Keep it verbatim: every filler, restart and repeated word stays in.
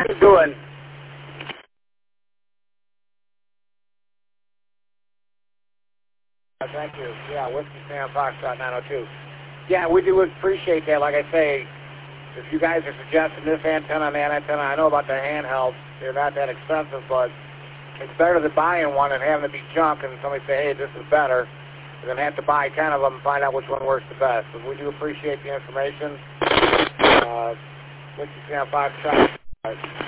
you doing? Thank you. Yeah, Whiskey Sam Foxtrot nine oh two. Yeah, we do appreciate that. Like I say, if you guys are suggesting this antenna and that antenna, I know about the handhelds. They're not that expensive, but it's better than buying one and having it be junk and somebody say, hey, this is better, than have to buy ten of them and find out which one works the best. But we do appreciate the information. Uh, Whiskey Sam Foxtrot.